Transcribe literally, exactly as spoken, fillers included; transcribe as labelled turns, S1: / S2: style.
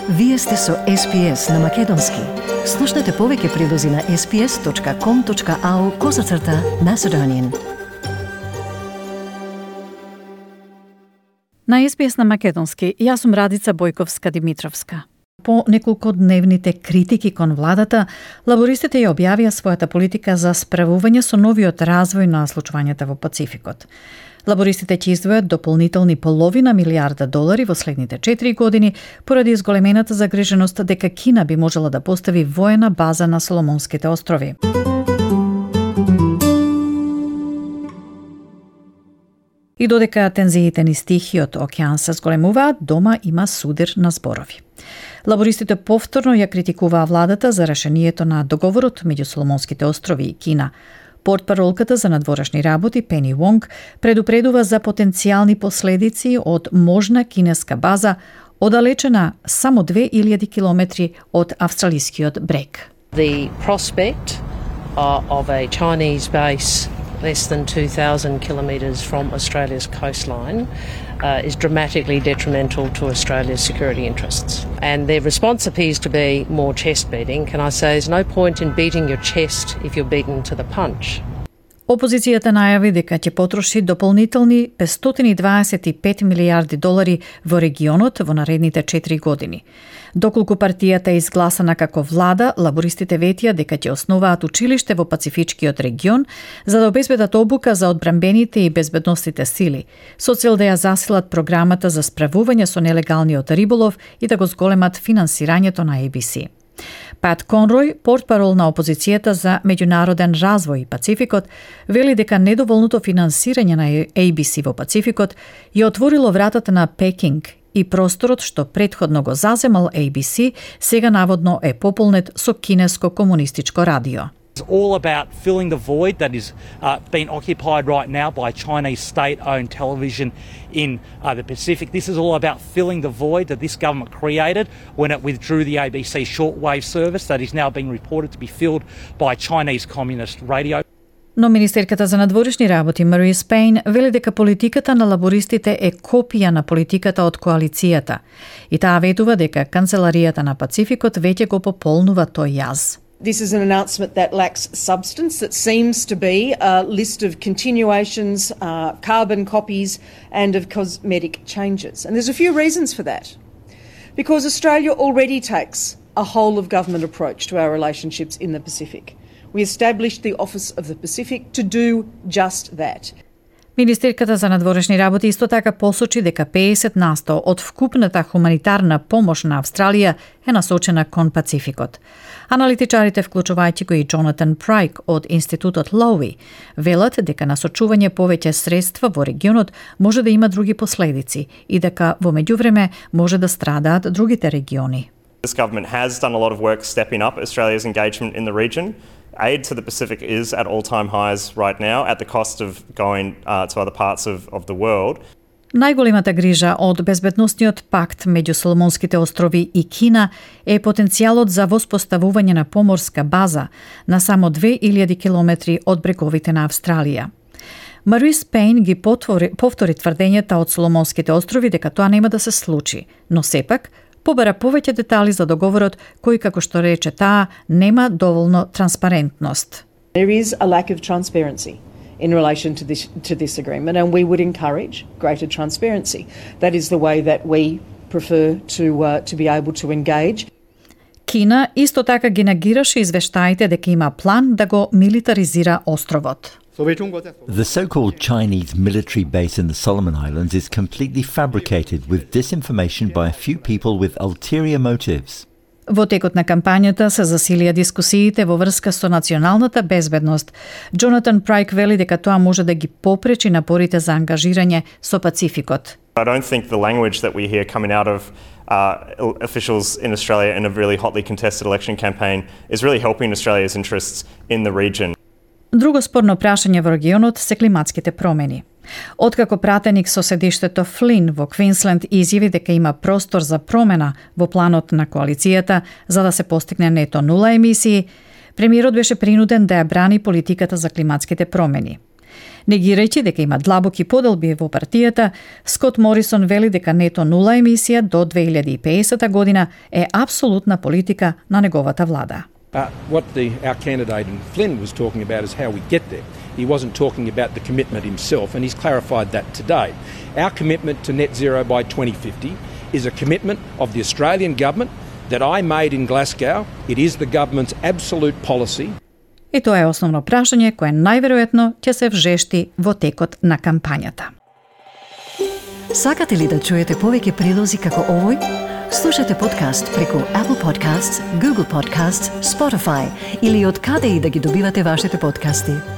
S1: Вие сте со Ес Би Ес на Македонски. Слушнете повеќе прилози на ес би ес точка ком точка ау козацрта Macedonian.
S2: На Ес Би Ес на Македонски, јас сум Радица Бојковска-Димитровска. По неколкодневните критики кон владата, лабористите ја објавија својата политика за справување со новиот развој на случувањата во Пацификот. Лабористите ќе издвојат дополнителни половина милијарда долари во следните четири години поради изголемената загриженост дека Кина би можела да постави воена база на Соломонските острови. И додека тензиите низ Тихиот океан се зголемуваат, дома има судир на зборови. Лабористите повторно ја критикуваа владата за решението на договорот меѓу Соломонските острови и Кина. Портпаролката за надворешни работи Пени Вонг предупредува за потенцијални последици од можна кинеска база оддалечена само две илјади километри од австралискиот брег.
S3: The prospect of a Chinese base less than two thousand kilometres from Australia's coastline uh, is dramatically detrimental to Australia's security interests. And their response appears to be more chest beating. Can I say there's no point in beating your chest if you're beaten to the punch?
S2: Опозицијата најави дека ќе потроши дополнителни петстотини и дваесет и пет милијарди долари во регионот во наредните четири години. Доколку партијата е изгласана како влада, лабористите ветија дека ќе основаат училиште во Пацифичкиот регион за да обезбедат обука за одбранбените и безбедностите сили, со цел да ја засилат програмата за справување со нелегалниот риболов и да го зголемат финансирањето на Ей Би Си. Пат Конрој, портпарол на опозицијата за меѓународен развој и Пацификот, вели дека недоволното финансирање на Ей Би Си во Пацификот ја отворило вратата на Пекинг и просторот што предходно го заземал Ей Би Си сега наводно е пополнет со кинеско комунистичко радио.
S4: It's all about filling the void that is uh, being occupied right now by Chinese state-owned television in uh, the Pacific. This is all about filling the void that this government created when it withdrew the Ей Би Си shortwave service that is now being reported to be filled by Chinese communist radio.
S2: Но министерката за надворешни работи Мари Спейн вели дека политиката на лабористите е копија на политиката од коалицијата и таа ветува дека канцеларијата на Пацификот веќе го пополнува тој јаз.
S5: This is an announcement that lacks substance, that seems to be a list of continuations, uh, carbon copies and of cosmetic changes. And there's a few reasons for that. Because Australia already takes a whole-of-government approach to our relationships in the Pacific. We established the Office of the Pacific to do just that.
S2: Министерката за надворешни работи исто така посочи дека педесет насто од вкупната хуманитарна помош на Австралија е насочена кон Пацификот. Аналитичарите, вклучувајќи го и Джонатан Прайк од Институтот Лоуи, велат дека насочување повеќе средства во регионот може да има други последици и дека во меѓувреме може да страдаат другите региони.
S6: This government has done a lot of work stepping up Australia's engagement in the region. Aid to the Pacific is at all-time highs right now at the cost of going uh, to other parts of, of the world.
S2: Најголемата грижа од безбедносниот пакт меѓу Соломонските острови и Кина е потенцијалот за воспоставување на поморска база на само две илјади километри од бреговите на Австралија. Мари Спейн ги повтори, повтори тврдењата од Соломонските острови дека тоа нема да се случи, но сепак побара повеќе детали за договорот кој, како што рече таа, нема доволно транспарентност.
S5: There is a lack of transparency in relation to this to this agreement, and we would encourage greater transparency. That is the way that we prefer to uh, to be able to engage.
S2: Кина исто така ги негираше извештаите дека има план да го милитаризира островот.
S7: The so-called Chinese military base in the Solomon Islands is completely fabricated with disinformation by a few people with ulterior motives.
S2: Во текот на кампањата се засилија дискусиите во врска со националната безбедност. Джонатан Прайк вели дека тоа може да ги попречи напорите за ангажирање со Пацификот.
S6: I don't think the language that we hear coming out of uh, officials in Australia in a really hotly contested election campaign is really helping Australia's interests in the region.
S2: Друго спорно прашање во регионот се климатските промени. Откако пратеник со седиштето Флин во Квинсленд изјави дека има простор за промена во планот на коалицијата за да се постигне нето нула емисии, премиерот беше принуден да ја брани политиката за климатските промени. Негирајќи дека има длабоки поделби во партијата, Скот Морисон вели дека нето нула емисија до две илјади и пеесета година е апсолутна политика на неговата влада.
S8: Uh, what the, our candidate in Flynn was talking about is how we get there. He wasn't talking about the commitment himself, and he's clarified that today. Our commitment to net zero by twenty fifty is a commitment of the Australian government that I made in Glasgow. It is the government's absolute policy.
S2: И тоа е основно прашање кое најверојатно ќе се вжешти во текот на кампањата.
S1: Сакате ли да чуете повеќе прилози како овој? Слушате подкаст преку Apple Podcasts, Google Podcasts, Spotify или од каде и да ги добивате вашите подкасти.